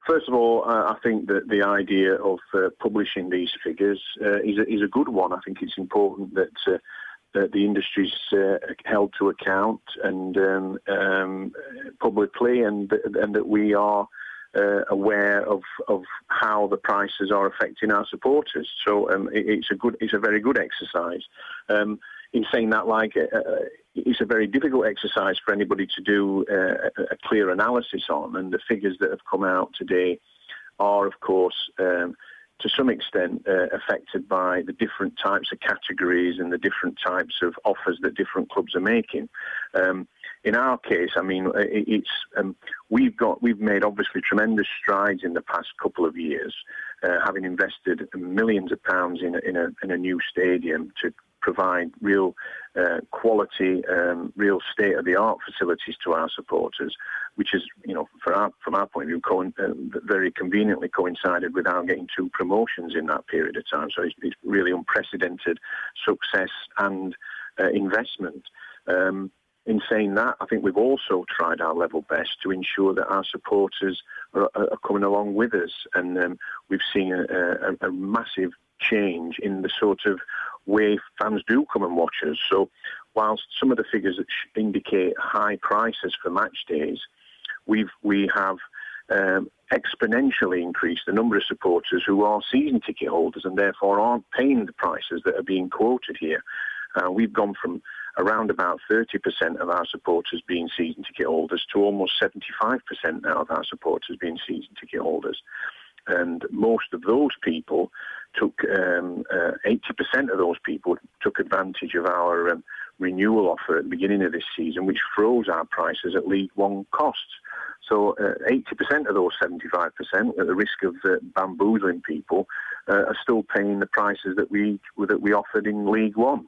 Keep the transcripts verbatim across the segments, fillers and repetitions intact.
first of all, uh, I think that the idea of uh, publishing these figures uh, is, a, is a good one. I think it's important that, uh, that the industry's uh, held to account and um, um, publicly, and, and that we are uh, aware of, of how the prices are affecting our supporters. So um, it, it's a good, it's a very good exercise. Um, in saying that, like, uh, it's a very difficult exercise for anybody to do uh, a clear analysis on, and the figures that have come out today are, of course, um, to some extent uh, affected by the different types of categories and the different types of offers that different clubs are making. Um, in our case, I mean, it, it's um, we've got we've made obviously tremendous strides in the past couple of years, uh, having invested millions of pounds in a, in a, in a new stadium to provide real uh, quality, um, real state-of-the-art facilities to our supporters, which is, you know, for our, from our point of view, co- uh, very conveniently coincided with our getting two promotions in that period of time. So it's, it's really unprecedented success and uh, investment. Um, in saying that, I think we've also tried our level best to ensure that our supporters are, are coming along with us, and um, we've seen a, a, a massive change in the sort of way fans do come and watch us. So whilst some of the figures that indicate high prices for match days, we've we have um, exponentially increased the number of supporters who are season ticket holders and therefore aren't paying the prices that are being quoted here. Uh, we've gone from around about thirty percent of our supporters being season ticket holders to almost seventy-five percent now of our supporters being season ticket holders. And most of those people took, um, uh, eighty percent of those people took advantage of our um, renewal offer at the beginning of this season, which froze our prices at League One costs. So uh, eighty percent of those seventy-five percent, at the risk of uh, bamboozling people, uh, are still paying the prices that we that we offered in League One.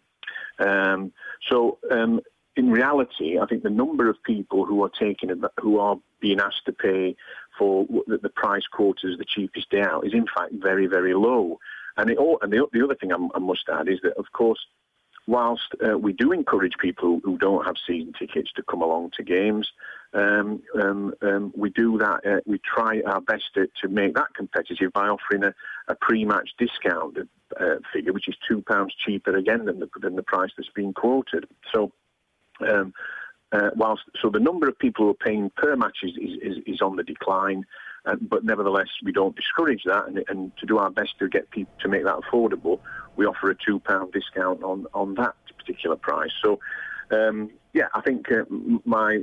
Um, so um, in reality, I think the number of people who are taking who are being asked to pay for the, the price quoted as the cheapest day out is in fact very, very low. And, it all, and the, the other thing I, I must add is that, of course, whilst uh, we do encourage people who don't have season tickets to come along to games, um, um, um, we do that. Uh, we try our best to, to make that competitive by offering a, a pre-match discount uh, figure, which is two pounds cheaper again than the, than the price that's been quoted. So, um, uh, whilst so the number of people who are paying per match is is, is on the decline, uh, but nevertheless we don't discourage that, and, and to do our best to get people to make that affordable, we offer a two pound discount on, on that particular price. So, um, yeah, I think uh, my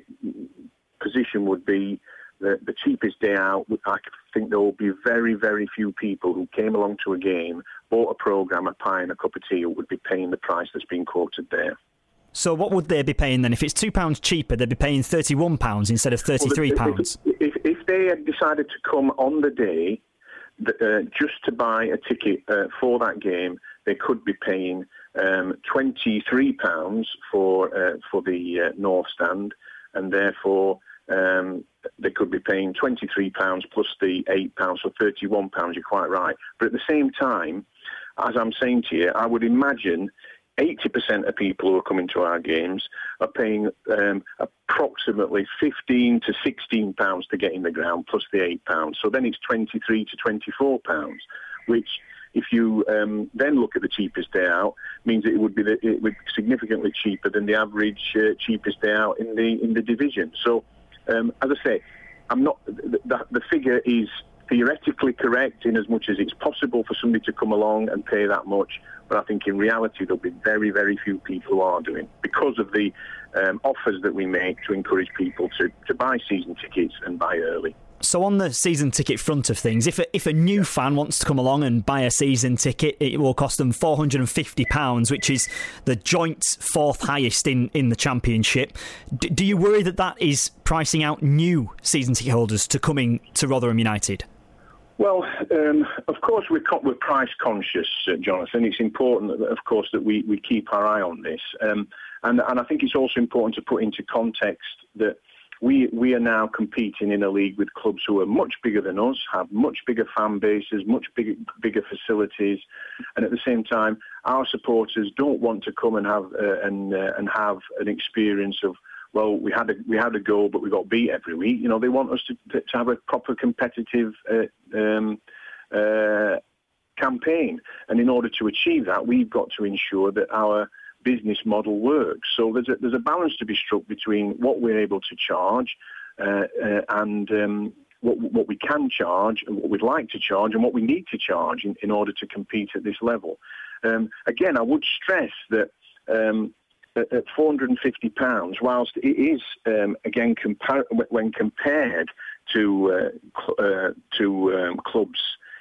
position would be that the cheapest day out, I think there will be very, very few people who came along to a game, bought a programme, a pie and a cup of tea, who would be paying the price that's been quoted there. So what would they be paying then? If it's two pounds cheaper, they'd be paying thirty-one pounds instead of thirty-three pounds. Well, if, if, if they had decided to come on the day uh, just to buy a ticket uh, for that game, they could be paying um, twenty-three pounds for uh, for the uh, North Stand, and therefore um, they could be paying twenty-three pounds plus the eight pounds, so thirty-one pounds, you're quite right. But at the same time, as I'm saying to you, I would imagine eighty percent of people who are coming to our games are paying um, approximately fifteen to sixteen pounds to get in the ground, plus the eight pounds. So then it's twenty-three to twenty-four pounds, which, if you um, then look at the cheapest day out, means that it would be the, it would be significantly cheaper than the average uh, cheapest day out in the in the division. So, um, as I say, I'm not the, the, the figure is theoretically correct in as much as it's possible for somebody to come along and pay that much, but I think in reality there'll be very, very few people who are doing, because of the um, offers that we make to encourage people to, to buy season tickets and buy early. So on the season ticket front of things, if a, if a new fan wants to come along and buy a season ticket, it will cost them four hundred fifty pounds, which is the joint fourth highest in, in the Championship. D- do you worry that that is pricing out new season ticket holders to coming to Rotherham United? Well, um, of course we're, co- we're price conscious, uh, Jonathan. It's important, that, of course, that we, we keep our eye on this. Um, and, and I think it's also important to put into context that we we are now competing in a league with clubs who are much bigger than us, have much bigger fan bases, much bigger, bigger facilities, and at the same time, our supporters don't want to come and have uh, and uh, and have an experience of well, we had a, we had a goal, but we got beat every week. You know, they want us to, to, to have a proper competitive uh, um, uh, campaign. And in order to achieve that, we've got to ensure that our business model works. So there's a, there's a balance to be struck between what we're able to charge uh, uh, and um, what, what we can charge and what we'd like to charge and what we need to charge in, in order to compete at this level. Um, again, I would stress that um, at, at four hundred fifty pounds, whilst it is, um, again, compar- when compared to uh, cl- uh, to um, clubs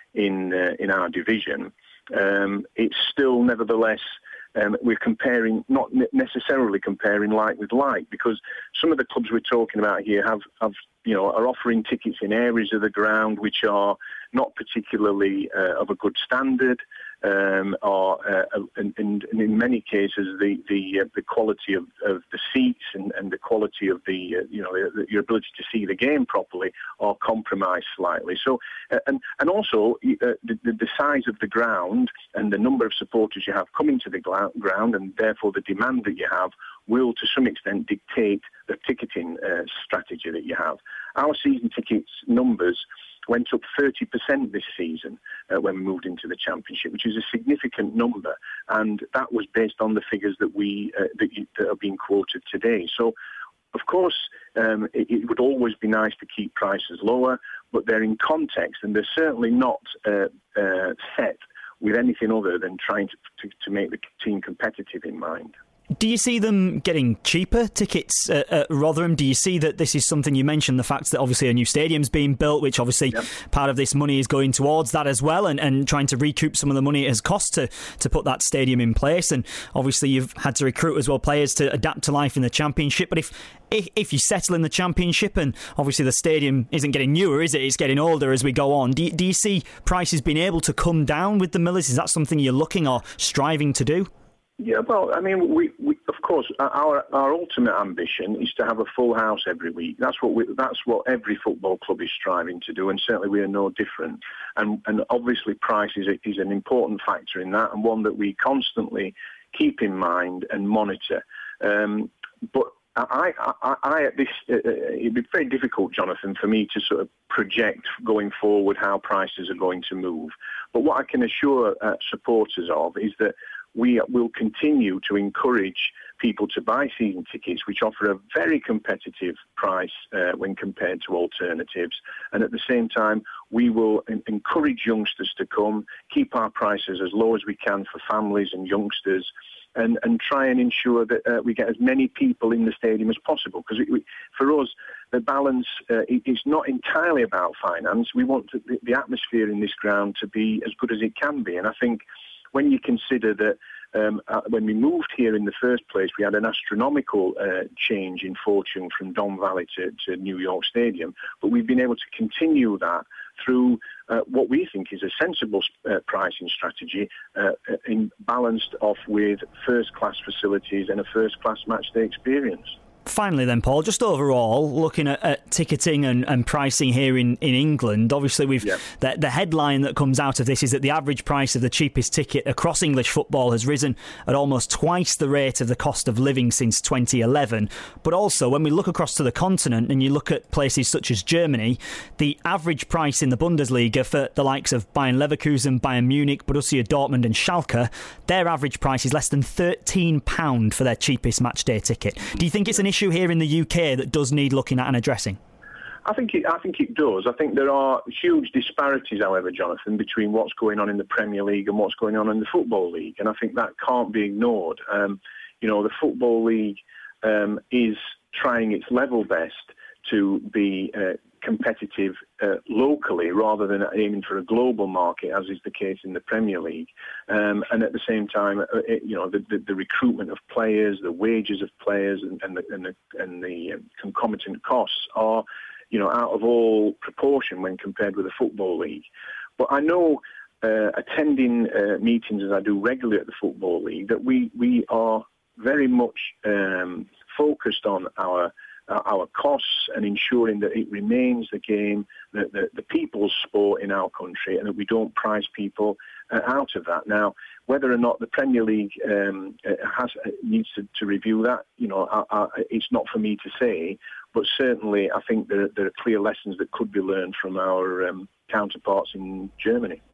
in uh, in our division, um, it's still nevertheless um, we're comparing, not necessarily comparing like with like, because some of the clubs we're talking about here have, have you know are offering tickets in areas of the ground which are not particularly uh, of a good standard. Um, or uh, and, and in many cases the the uh, the quality of, of the seats and, and the quality of the uh, you know the, your ability to see the game properly are compromised slightly. So uh, and and also uh, the, the size of the ground and the number of supporters you have coming to the ground, and therefore the demand that you have, will to some extent dictate the ticketing uh, strategy that you have. Our season tickets numbers went up thirty percent this season uh, when we moved into the Championship, which is a significant number, and that was based on the figures that we uh, that, you, that are being quoted today. So, of course, um, it, it would always be nice to keep prices lower, but they're in context, and they're certainly not uh, uh, set with anything other than trying to, to, to make the team competitive in mind. Do you see them getting cheaper tickets at, at Rotherham? Do you see that this is something, you mentioned the fact that obviously a new stadium's being built, which obviously yep. part of this money is going towards that as well, and, and trying to recoup some of the money it has cost to, to put that stadium in place. And obviously you've had to recruit as well players to adapt to life in the Championship. But if if, if you settle in the Championship, and obviously the stadium isn't getting newer, is it? It's getting older as we go on. Do you, do you see prices being able to come down with the Millers? Is that something you're looking or striving to do? Yeah, well, I mean, we, we of course, our our ultimate ambition is to have a full house every week. That's what we, that's what every football club is striving to do, and certainly we are no different. And and obviously, price is a, is an important factor in that, and one that we constantly keep in mind and monitor. Um, but I, I, I at this, uh, it'd be very difficult, Jonathan, for me to sort of project going forward how prices are going to move. But what I can assure uh, supporters of is that we will continue to encourage people to buy season tickets, which offer a very competitive price uh, when compared to alternatives. And at the same time, we will en- encourage youngsters to come, keep our prices as low as we can for families and youngsters, and, and try and ensure that uh, we get as many people in the stadium as possible. Because for us, the balance uh, is not entirely about finance. We want to, the, the atmosphere in this ground to be as good as it can be. And I think when you consider that um, uh, when we moved here in the first place, we had an astronomical uh, change in fortune from Don Valley to, to New York Stadium, but we've been able to continue that through uh, what we think is a sensible uh, pricing strategy, uh, in balanced off with first-class facilities and a first-class matchday experience. Finally then, Paul, just overall, looking at, at ticketing and, and pricing here in, in England, obviously we've yep. the, the headline that comes out of this is that the average price of the cheapest ticket across English football has risen at almost twice the rate of the cost of living since twenty eleven. But also, when we look across to the continent and you look at places such as Germany, the average price in the Bundesliga for the likes of Bayern Leverkusen, Bayern Munich, Borussia Dortmund and Schalke, their average price is less than thirteen pounds for their cheapest matchday ticket. Do you think it's an issue here in the U K that does need looking at and addressing? I think it, I think it does. I think there are huge disparities, however, Jonathan, between what's going on in the Premier League and what's going on in the Football League, and I think that can't be ignored. Um, you know, the Football League um, is trying its level best to be uh, competitive uh, locally rather than aiming for a global market, as is the case in the Premier League. Um, and at the same time, uh, it, you know, the, the, the recruitment of players, the wages of players, and, and the, and the, and the um, concomitant costs are, you know, out of all proportion when compared with the Football League. But I know, uh, attending uh, meetings as I do regularly at the Football League, that we we are very much um, focused on our our costs and ensuring that it remains the game, the, the, the people's sport in our country, and that we don't price people uh, out of that. Now, whether or not the Premier League um, has needs to, to review that, you know, I, I, it's not for me to say. But certainly, I think there, there are clear lessons that could be learned from our um, counterparts in Germany.